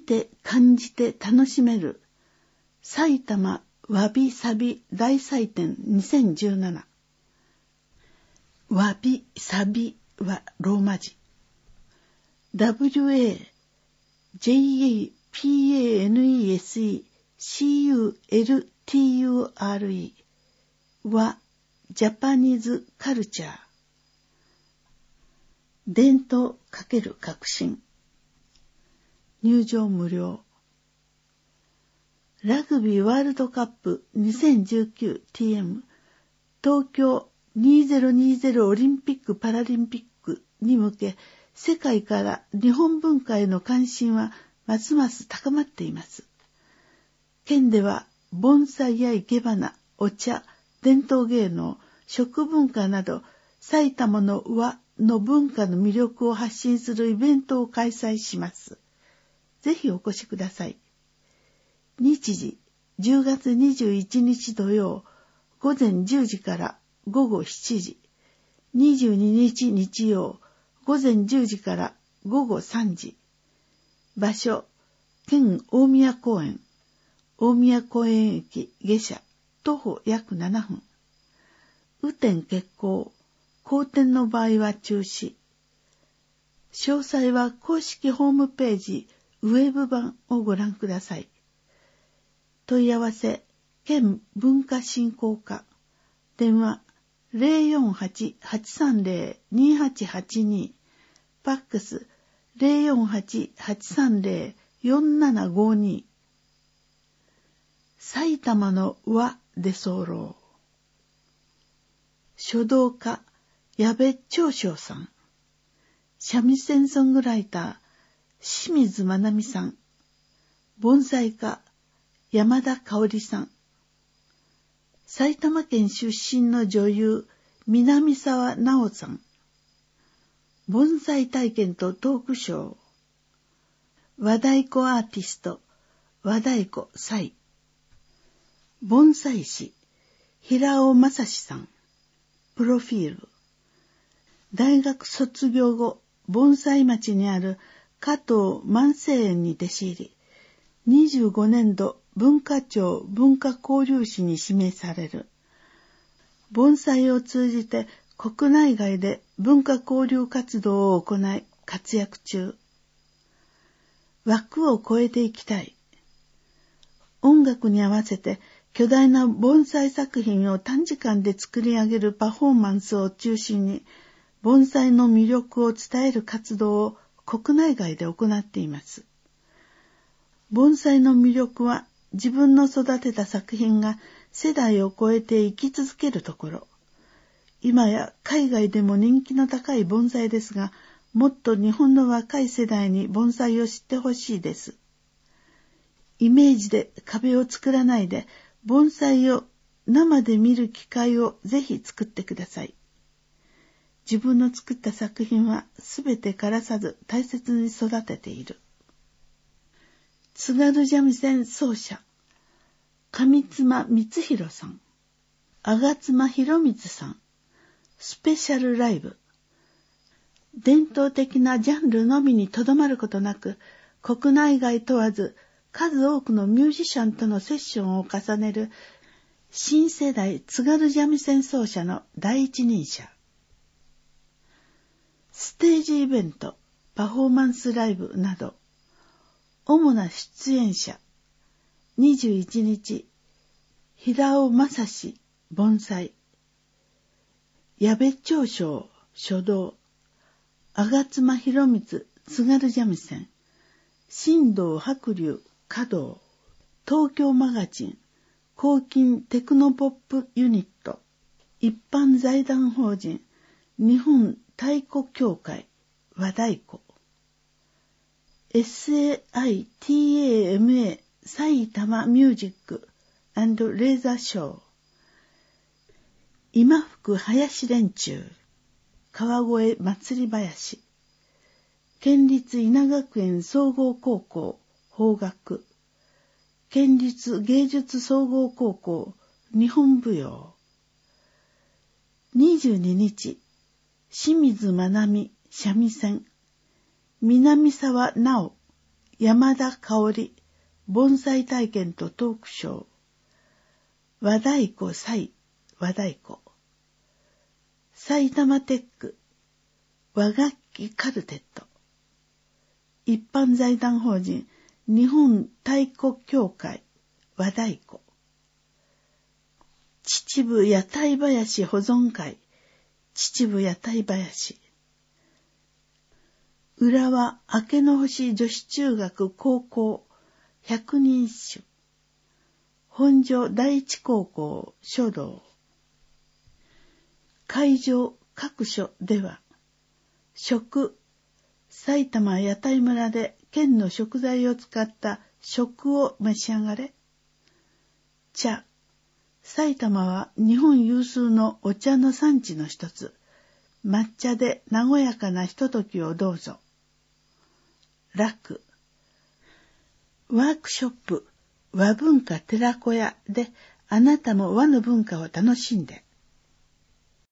て感じて楽しめる埼玉わびさび大祭典2017。わびさびはローマ字。WAJAPANESECULTURE はジャパニーズカルチャー。伝統×革新。入場無料。ラグビーワールドカップ 2019TM 東京2020オリンピック・パラリンピックに向け、世界から日本文化への関心はますます高まっています。県では盆栽や生け花、お茶、伝統芸能、食文化など埼玉の和の文化の魅力を発信するイベントを開催します。ぜひお越しください。日時10月21日土曜午前10時から午後7時、22日日曜午前10時から午後3時。場所、県大宮公園、大宮公園駅下車、徒歩約7分。雨天決行、好天の場合は中止。詳細は公式ホームページ、ウェブ版をご覧ください。問い合わせ、県文化振興課、電話 048-830-2882、ファックス 048-830-4752。埼玉の和で候。書道家、矢部長章さん。三味線ソングライター、清水まなみさん。盆栽家、山田香織さん。埼玉県出身の女優、南沢奈緒さん。盆栽体験とトークショー。和太鼓アーティスト、和太鼓彩。盆栽師、平尾正史さん。プロフィール。大学卒業後、盆栽町にある加藤万世園に弟子入り、25年度文化庁文化交流士に指名される。盆栽を通じて国内外で文化交流活動を行い活躍中。枠を超えていきたい。音楽に合わせて巨大な盆栽作品を短時間で作り上げるパフォーマンスを中心に、盆栽の魅力を伝える活動を国内外で行っています。盆栽の魅力は自分の育てた作品が世代を超えて生き続けるところ。今や海外でも人気の高い盆栽ですが、もっと日本の若い世代に盆栽を知ってほしいです。イメージで壁を作らないで、盆栽を生で見る機会をぜひ作ってください。自分の作った作品はすべて枯らさず大切に育てている。津軽三味線奏者、上妻光弘さん、吾妻博光さん、スペシャルライブ。伝統的なジャンルのみにとどまることなく、国内外問わず数多くのミュージシャンとのセッションを重ねる新世代津軽三味線奏者の第一人者。ステージイベント、パフォーマンスライブなど、主な出演者、21日、平尾正史、盆栽、矢部長章、書道、吾妻博光、津軽三味線、新藤白龍、華道、東京マガジン、抗菌テクノポップユニット、一般財団法人、日本太鼓協会、和太鼓、SAITAMA 埼玉ミュージック&レーザーショー、今福林連中、川越祭り林、県立稲学園総合高校邦楽、県立芸術総合高校日本舞踊。22日、清水まなみ三味線、南沢奈緒山田香織盆栽体験とトークショー。和太鼓祭和太鼓。埼玉テック和楽器カルテット。一般財団法人日本太鼓協会和太鼓。秩父屋台林保存会秩父屋台林。浦和明けの星女子中学高校百人一首。本所第一高校書道。会場各所では、食、埼玉屋台村で県の食材を使った食を召し上がれ。茶、埼玉は日本有数のお茶の産地の一つ。抹茶で和やかなひとときをどうぞ。楽、ワークショップ和文化寺子屋であなたも和の文化を楽しんで。